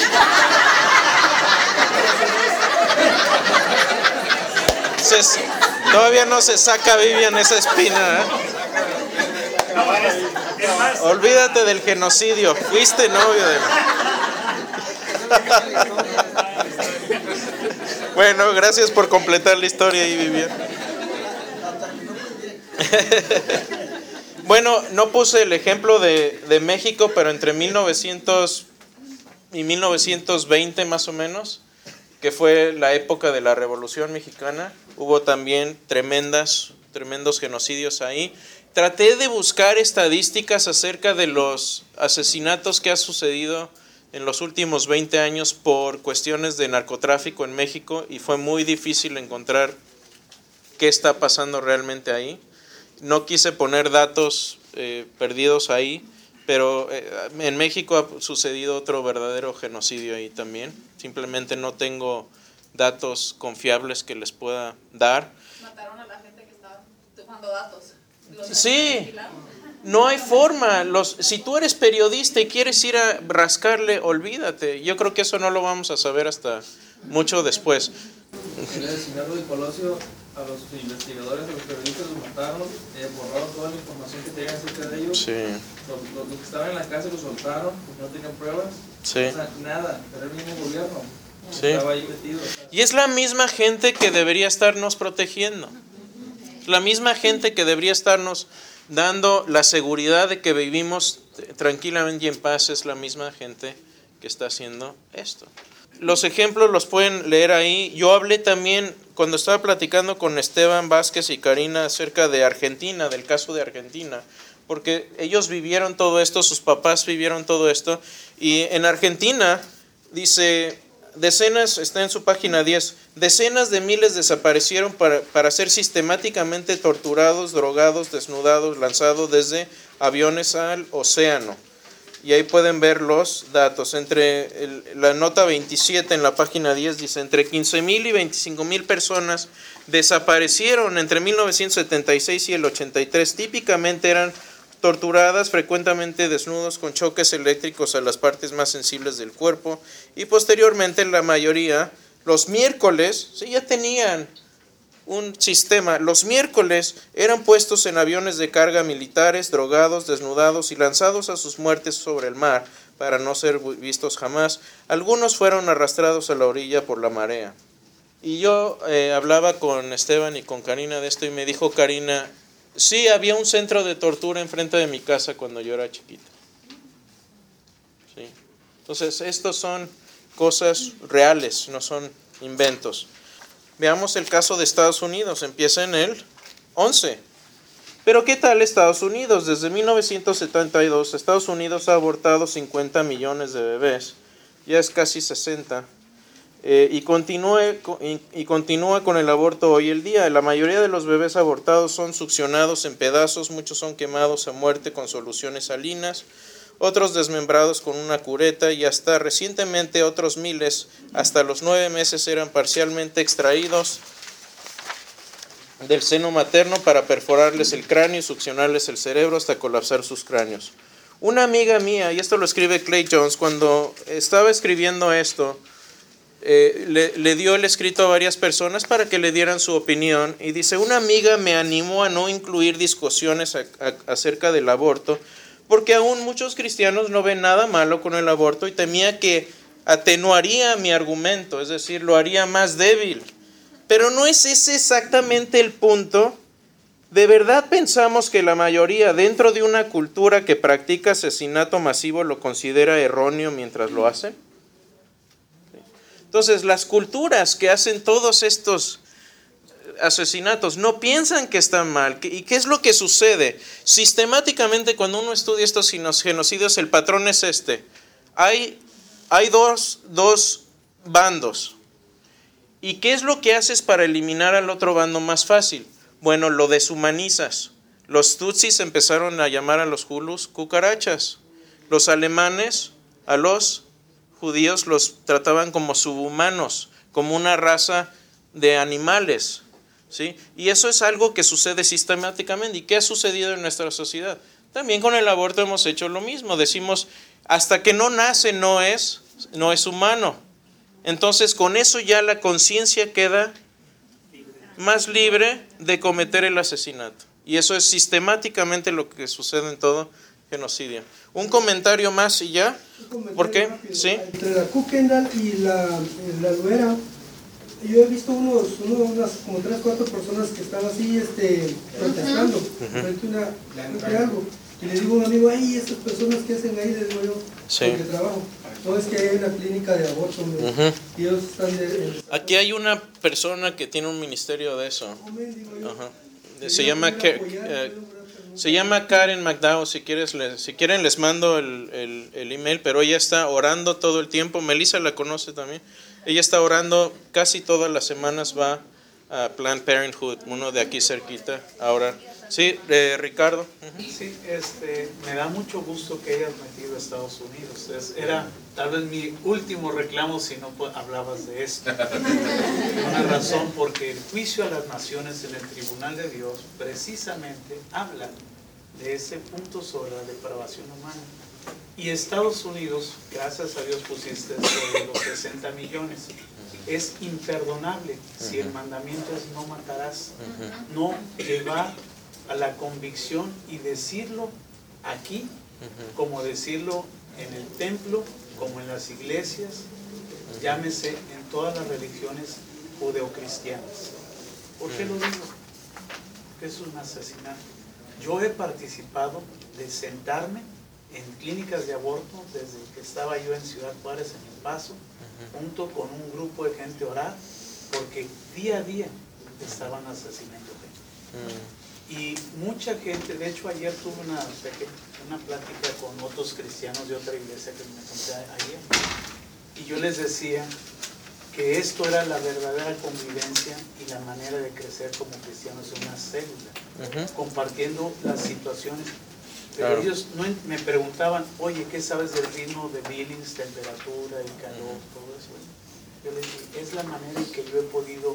Todavía no se saca, Vivian, esa espina, ¿eh? No, es más, Olvídate del genocidio, fuiste novio de Bueno, gracias por completar la historia ahí, Vivian. Bueno, no puse el ejemplo de México, pero entre 1900 y 1920 más o menos, que fue la época de la Revolución Mexicana, hubo también tremendos genocidios ahí. Traté de buscar estadísticas acerca de los asesinatos que ha sucedido en los últimos 20 años por cuestiones de narcotráfico en México, y fue muy difícil encontrar qué está pasando realmente ahí. No quise poner datos perdidos ahí, Pero en México ha sucedido otro verdadero genocidio ahí también. Simplemente no tengo datos confiables que les pueda dar. Mataron a la gente que estaba tomando datos. Sí, no hay forma. Si tú eres periodista y quieres ir a rascarle, olvídate. Yo creo que eso no lo vamos a saber hasta mucho después. En el asesinato de Colosio, a los investigadores, a los periodistas los mataron, borraron toda la información que tenían acerca de ellos. Sí. Los que estaban en la cárcel los soltaron, porque no tenían pruebas. Sí. O sea, nada, era el mismo gobierno. Sí. Estaba ahí metido. Y es la misma gente que debería estarnos protegiendo. La misma gente que debería estarnos dando la seguridad de que vivimos tranquilamente y en paz es la misma gente que está haciendo esto. Los ejemplos los pueden leer ahí. Yo hablé también, cuando estaba platicando con Esteban Vázquez y Karina acerca de Argentina, del caso de Argentina, porque ellos vivieron todo esto, sus papás vivieron todo esto, y en Argentina dice, decenas, está en su página 10, decenas de miles desaparecieron para ser sistemáticamente torturados, drogados, desnudados, lanzados desde aviones al océano. Y ahí pueden ver los datos. La nota 27 en la página 10 dice, entre 15,000 y 25,000 personas desaparecieron entre 1976 y el 83. Típicamente eran torturadas, frecuentemente desnudos, con choques eléctricos a las partes más sensibles del cuerpo. Y posteriormente la mayoría, los miércoles, sí, ya tenían un sistema. Los miércoles eran puestos en aviones de carga militares, drogados, desnudados y lanzados a sus muertes sobre el mar para no ser vistos jamás. Algunos fueron arrastrados a la orilla por la marea. Y yo hablaba con Esteban y con Karina de esto y me dijo Karina, sí, había un centro de tortura enfrente de mi casa cuando yo era chiquita. Sí. Entonces, estos son cosas reales, no son inventos. Veamos el caso de Estados Unidos, empieza en el 11. Pero ¿qué tal Estados Unidos? Desde 1972, Estados Unidos ha abortado 50 millones de bebés, ya es casi 60, y continúa con el aborto hoy el día. La mayoría de los bebés abortados son succionados en pedazos, muchos son quemados a muerte con soluciones salinas, otros desmembrados con una cureta y hasta recientemente otros miles, hasta los 9 meses, eran parcialmente extraídos del seno materno para perforarles el cráneo y succionarles el cerebro hasta colapsar sus cráneos. Una amiga mía, y esto lo escribe Clay Jones, cuando estaba escribiendo esto, le dio el escrito a varias personas para que le dieran su opinión y dice, una amiga me animó a no incluir discusiones acerca del aborto porque aún muchos cristianos no ven nada malo con el aborto y temía que atenuaría mi argumento, es decir, lo haría más débil. Pero no es ese exactamente el punto. ¿De verdad pensamos que la mayoría dentro de una cultura que practica asesinato masivo lo considera erróneo mientras lo hacen? Entonces, las culturas que hacen todos estos asesinatos no piensan que están mal. ¿Y qué es lo que sucede? Sistemáticamente, cuando uno estudia estos genocidios, el patrón es este. Hay dos bandos. ¿Y qué es lo que haces para eliminar al otro bando más fácil? Bueno, lo deshumanizas. Los tutsis empezaron a llamar a los Zulus cucarachas. Los alemanes a los judíos los trataban como subhumanos, como una raza de animales, ¿sí? Y eso es algo que sucede sistemáticamente. ¿Y qué ha sucedido en nuestra sociedad? También con el aborto hemos hecho lo mismo. Decimos, hasta que no nace no es humano. Entonces con eso ya la conciencia queda más libre de cometer el asesinato. Y eso es sistemáticamente lo que sucede en todo genocidio. Un comentario más y ya. ¿Por qué? Rápido. ¿Sí? Entre la Kukendall y la Luera, yo he visto unas como 3 o 4 personas que están así protestando frente a algo. Y le digo a un amigo, ay, esas personas que hacen ahí, les digo yo, Sí. porque trabajo. No, es que hay una clínica de aborto, y ellos están Aquí hay una persona que tiene un ministerio de eso. digo yo. Ajá. Se llama Karen McDowell. Si quieren les mando el email, pero ella está orando todo el tiempo. Melissa la conoce también. Ella está orando casi todas las semanas, va Planned Parenthood, uno de aquí cerquita. Ahora, sí, Ricardo. Sí, me da mucho gusto que hayas metido a Estados Unidos. Era tal vez mi último reclamo si no hablabas de esto. Una razón, porque el juicio a las naciones en el tribunal de Dios precisamente habla de ese punto sobre la depravación humana. Y Estados Unidos, gracias a Dios pusiste sobre los 60 millones. Es imperdonable si el mandamiento es no matarás, no llevar a la convicción y decirlo aquí, como decirlo en el templo, como en las iglesias, llámese en todas las religiones judeocristianas. ¿Por qué lo digo? Porque es un asesinato. Yo he participado de sentarme en clínicas de aborto desde que estaba yo en Ciudad Juárez, en El Paso, junto con un grupo de gente orar, porque día a día estaban asesinando gente. Y mucha gente, de hecho ayer tuve una plática con otros cristianos de otra iglesia que me encontré ayer, y yo les decía que esto era la verdadera convivencia y la manera de crecer como cristianos en una célula, compartiendo las situaciones. Pero claro, ellos me preguntaban, oye, ¿qué sabes del ritmo de Billings, temperatura, el calor, todo eso? Yo les dije, es la manera en que yo he podido,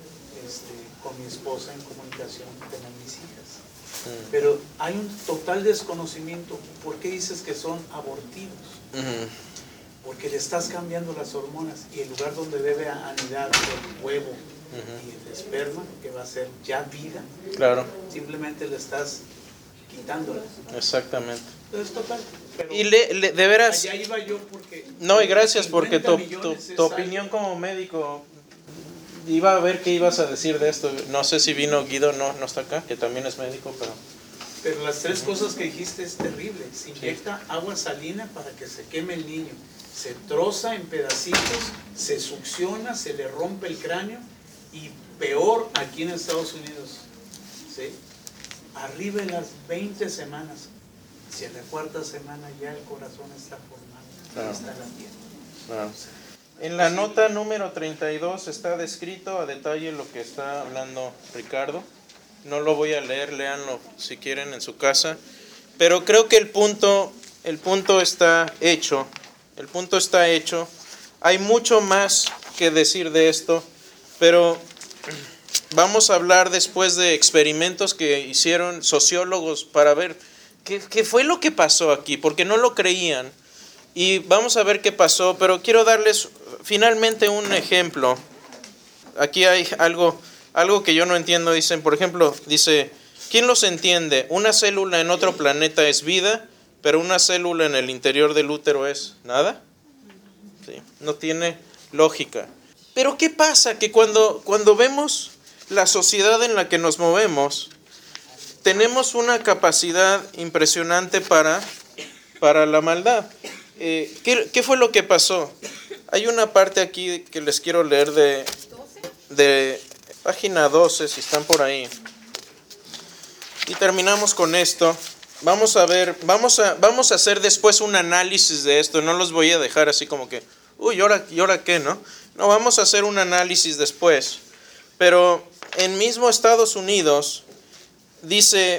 con mi esposa en comunicación, tener mis hijas. Pero hay un total desconocimiento. ¿Por qué dices que son abortivos? Porque le estás cambiando las hormonas y el lugar donde debe anidar el huevo y el esperma, que va a ser ya vida, claro, simplemente le estás quitándola. Exactamente. Entonces, total. Pero y de veras. allá iba yo porque. No, y gracias porque tu opinión opinión como médico. Iba a ver qué ibas a decir de esto. No sé si vino Guido, no está acá, que también es médico, pero. Pero las tres cosas que dijiste es terrible. Se inyecta agua salina para que se queme el niño. Se troza en pedacitos, se succiona, se le rompe el cráneo y peor aquí en Estados Unidos. ¿Sí? Arriba de las 20 semanas, si en la cuarta semana ya el corazón está formado, claro, está latiendo. Claro. En la nota número 32 está descrito a detalle lo que está hablando Ricardo. No lo voy a leer, léanlo si quieren en su casa. Pero creo que el punto está hecho. El punto está hecho. Hay mucho más que decir de esto, pero vamos a hablar después de experimentos que hicieron sociólogos para ver qué fue lo que pasó aquí, porque no lo creían. Y vamos a ver qué pasó, pero quiero darles finalmente un ejemplo. Aquí hay algo que yo no entiendo. Dicen, por ejemplo, ¿quién los entiende? Una célula en otro planeta es vida, pero una célula en el interior del útero es nada. Sí, no tiene lógica. Pero ¿qué pasa? Que cuando vemos la sociedad en la que nos movemos, tenemos una capacidad impresionante para la maldad. ¿Qué fue lo que pasó? Hay una parte aquí que les quiero leer de página 12, si están por ahí. Y terminamos con esto. Vamos a ver, vamos a hacer después un análisis de esto. No los voy a dejar así como que, ¿y ahora qué, no? No, vamos a hacer un análisis después. Pero en mismo Estados Unidos dice,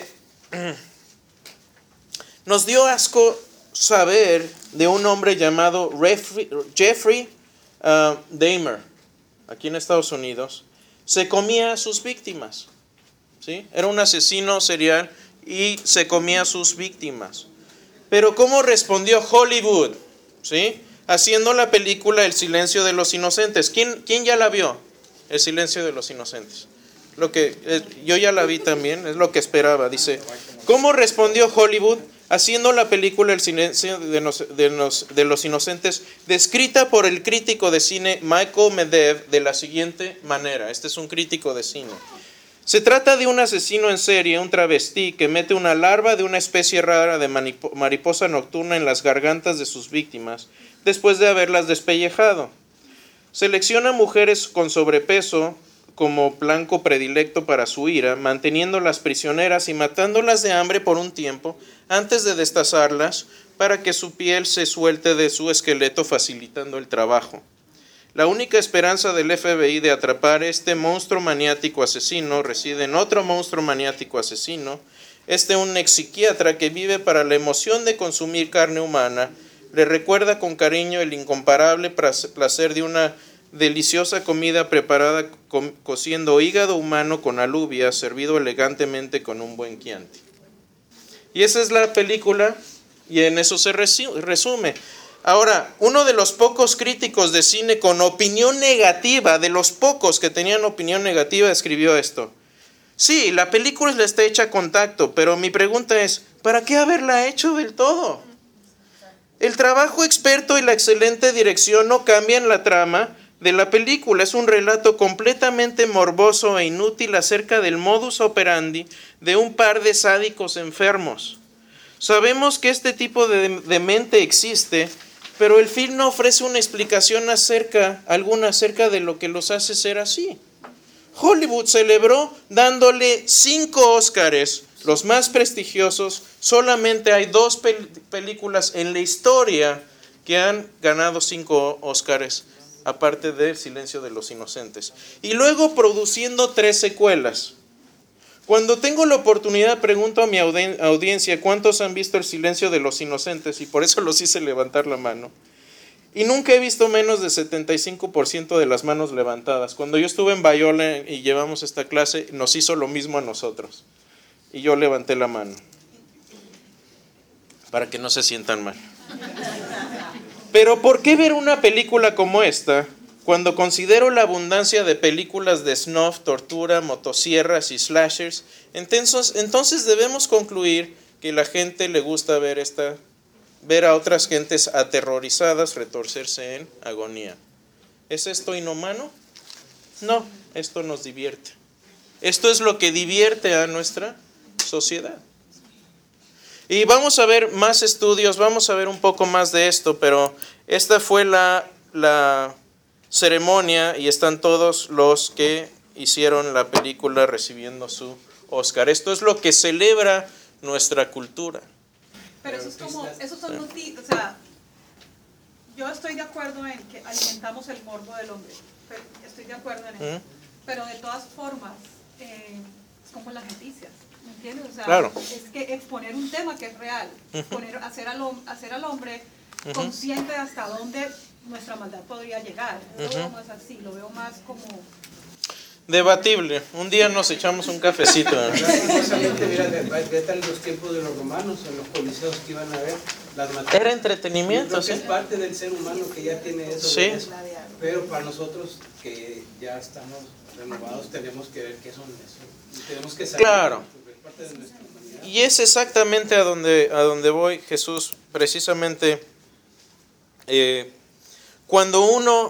nos dio asco saber de un hombre llamado Jeffrey Dahmer, aquí en Estados Unidos, se comía a sus víctimas, ¿sí? Era un asesino serial y se comía a sus víctimas. Pero ¿cómo respondió Hollywood? ¿Sí? Haciendo la película El silencio de los inocentes. ¿Quién ya la vio? El silencio de los inocentes. Yo ya la vi también, es lo que esperaba. Dice, ¿cómo respondió Hollywood? Haciendo la película El silencio de los inocentes, descrita por el crítico de cine Michael Medved de la siguiente manera. Este es un crítico de cine. Se trata de un asesino en serie, un travesti, que mete una larva de una especie rara de mariposa nocturna en las gargantas de sus víctimas, después de haberlas despellejado. Selecciona mujeres con sobrepeso como blanco predilecto para su ira, manteniéndolas prisioneras y matándolas de hambre por un tiempo, antes de destazarlas para que su piel se suelte de su esqueleto, facilitando el trabajo. La única esperanza del FBI de atrapar este monstruo maniático asesino reside en otro monstruo maniático asesino. Un ex psiquiatra que vive para la emoción de consumir carne humana, le recuerda con cariño el incomparable placer de una deliciosa comida preparada cociendo hígado humano con alubias, servido elegantemente con un buen Chianti. Y esa es la película, y en eso se resume. Ahora, uno de los pocos críticos de cine con opinión negativa, de los pocos que tenían opinión negativa, escribió esto. Sí, la película está hecha con tacto, pero mi pregunta es, ¿para qué haberla hecho del todo? El trabajo experto y la excelente dirección no cambian la trama de la película. Es un relato completamente morboso e inútil acerca del modus operandi de un par de sádicos enfermos. Sabemos que este tipo de mente existe, pero el film no ofrece una explicación alguna acerca de lo que los hace ser así. Hollywood celebró dándole 5 Óscares, los más prestigiosos. Solamente hay 2 películas en la historia que han ganado 5 Óscares, aparte de El silencio de los inocentes. Y luego produciendo 3 secuelas. Cuando tengo la oportunidad pregunto a mi audiencia cuántos han visto El silencio de los inocentes, y por eso los hice levantar la mano. Y nunca he visto menos de 75% de las manos levantadas. Cuando yo estuve en Biola y llevamos esta clase, nos hizo lo mismo a nosotros. Y yo levanté la mano. Para que no se sientan mal. Pero ¿por qué ver una película como esta cuando considero la abundancia de películas de snuff, tortura, motosierras y slashers? Entonces debemos concluir que a la gente le gusta ver a otras gentes aterrorizadas retorcerse en agonía. ¿Es esto inhumano? No, esto nos divierte. Esto es lo que divierte a nuestra sociedad. Y vamos a ver más estudios, vamos a ver un poco más de esto, pero esta fue la ceremonia y están todos los que hicieron la película recibiendo su Oscar. Esto es lo que celebra nuestra cultura. Pero eso es como, esos son noticias, o sea, yo estoy de acuerdo en que alimentamos el morbo del hombre, estoy de acuerdo en eso, pero de todas formas, es como las noticias, ¿me entiendes? O sea, claro. Es que exponer un tema que es real, hacer al hombre consciente de hasta dónde nuestra maldad podría llegar. No lo veo más así, lo veo más como... Debatible. Un día nos echamos un cafecito. Precisamente, mira, vete a los tiempos de los romanos, en los coliseos que iban a ver, las matanzas. Era entretenimiento, sí. Es parte del ser humano que ya tiene eso. Sí. Pero para nosotros que ya estamos renovados tenemos que ver qué son eso. Tenemos que saber. Claro. Es parte de nuestra humanidad. Y es exactamente a donde voy, Jesús, precisamente cuando uno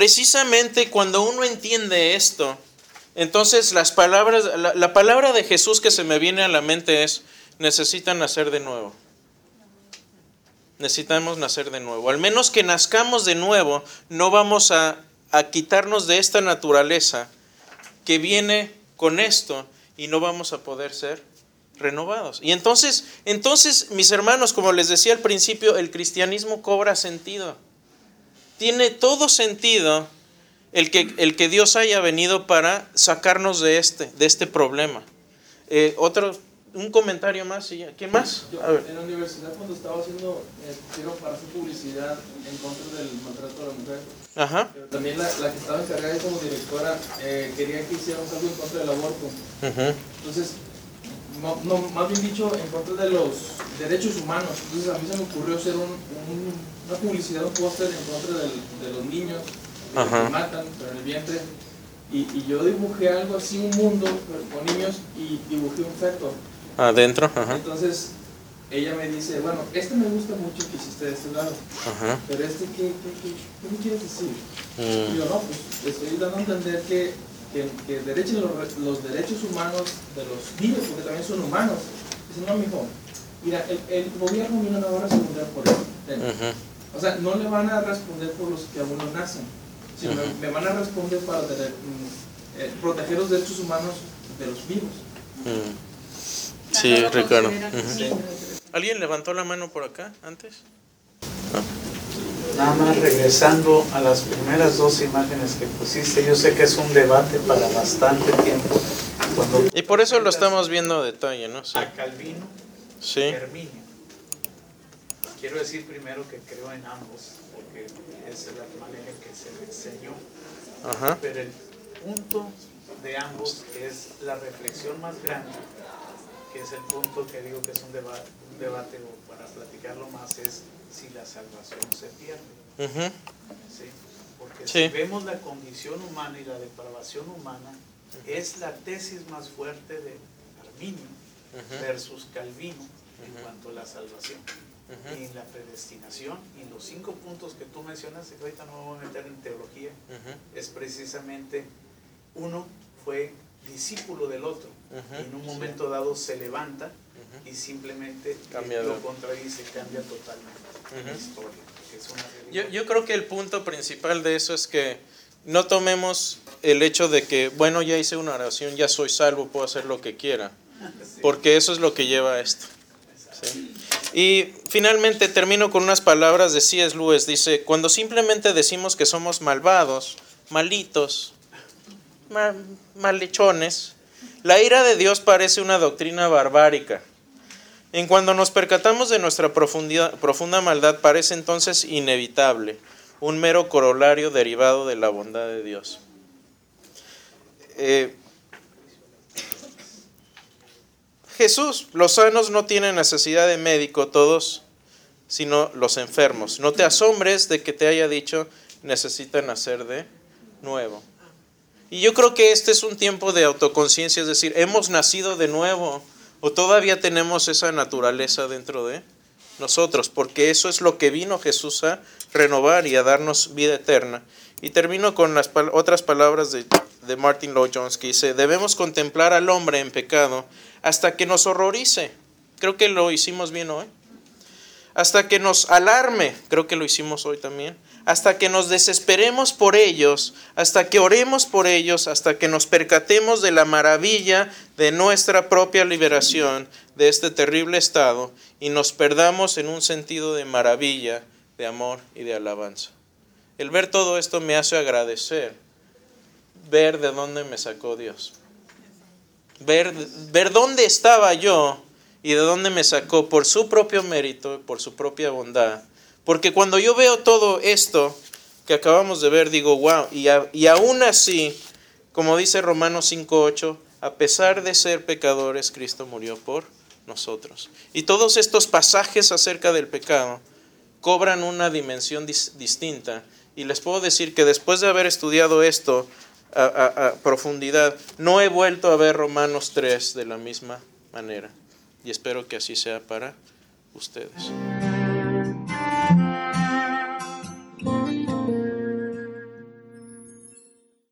entiende esto, entonces la palabra de Jesús que se me viene a la mente es: necesitan nacer de nuevo. Necesitamos nacer de nuevo. Al menos que nazcamos de nuevo, no vamos a quitarnos de esta naturaleza que viene con esto y no vamos a poder ser renovados. Y entonces, mis hermanos, como les decía al principio, el cristianismo cobra sentido. Tiene todo sentido el que Dios haya venido para sacarnos de este problema. Un comentario más. ¿Quién más? Yo, a ver. En la universidad, cuando estaba haciendo para hacer publicidad en contra del maltrato a la mujer, Ajá. pero también la que estaba encargada como directora quería que hiciéramos algo en contra del aborto. Uh-huh. Entonces, más bien dicho, en contra de los derechos humanos. Entonces a mí se me ocurrió hacer una publicidad, un póster en contra de los niños que matan pero en el vientre. Y yo dibujé algo así, un mundo con niños, y dibujé un feto. Adentro, ajá. Entonces ella me dice, bueno, me gusta mucho que hiciste de este lado, Ajá. pero ¿qué me quieres decir? Y yo, no, pues estoy dando a entender que los derechos humanos de los niños, porque también son humanos. Dice, no, mijo, mira, el gobierno no va a responder por eso. O sea, no le van a responder por los que aún no nacen, sino me van a responder para proteger los derechos humanos de los vivos. Sí, Ricardo. ¿Alguien levantó la mano por acá antes? No. Nada más regresando a las primeras dos imágenes que pusiste, yo sé que es un debate para bastante tiempo. Y por eso lo estamos viendo a detalle, ¿no? Sí. A Calvino, Sí. Herminio. Quiero decir primero que creo en ambos, porque esa es la manera en que se me enseñó. Ajá. Pero el punto de ambos es la reflexión más grande, que es el punto que digo que es un debate o para platicarlo más, es si la salvación se pierde. Ujú. ¿Sí? Porque Sí. si vemos la condición humana y la depravación humana, es la tesis más fuerte de Arminio versus Calvino en cuanto a la salvación y la predestinación. Y los 5 puntos que tú mencionas, que ahorita no me voy a meter en teología, es precisamente uno fue discípulo del otro y en un momento dado se levanta y simplemente lo contradice, cambia totalmente la historia. Es una Yo creo que el punto principal de eso es que no tomemos el hecho de que, bueno, ya hice una oración, ya soy salvo, puedo hacer lo que quiera, porque eso es lo que lleva a esto. ¿Sí? Y finalmente termino con unas palabras de C.S. Lewis. Dice, cuando simplemente decimos que somos malvados, malitos, malhechones, la ira de Dios parece una doctrina barbárica. En cuando nos percatamos de nuestra profunda maldad, parece entonces inevitable, un mero corolario derivado de la bondad de Dios. Jesús, los sanos no tienen necesidad de médico todos, sino los enfermos. No te asombres de que te haya dicho, necesitan nacer de nuevo. Y yo creo que este es un tiempo de autoconciencia, es decir, hemos nacido de nuevo o todavía tenemos esa naturaleza dentro de nosotros, porque eso es lo que vino Jesús a renovar y a darnos vida eterna. Y termino con las otras palabras de Martin Lloyd-Jones, que dice, debemos contemplar al hombre en pecado hasta que nos horrorice. Creo que lo hicimos bien hoy. Hasta que nos alarme, creo que lo hicimos hoy también. Hasta que nos desesperemos por ellos, hasta que oremos por ellos, hasta que nos percatemos de la maravilla de nuestra propia liberación de este terrible estado y nos perdamos en un sentido de maravilla, de amor y de alabanza. El ver todo esto me hace agradecer, ver de dónde me sacó Dios, ver dónde estaba yo y de dónde me sacó por su propio mérito, por su propia bondad. Porque cuando yo veo todo esto que acabamos de ver, digo, wow, y aún así, como dice Romanos 5:8, a pesar de ser pecadores, Cristo murió por nosotros. Y todos estos pasajes acerca del pecado cobran una dimensión distinta. Y les puedo decir que después de haber estudiado esto a profundidad, no he vuelto a ver Romanos 3 de la misma manera. Y espero que así sea para ustedes.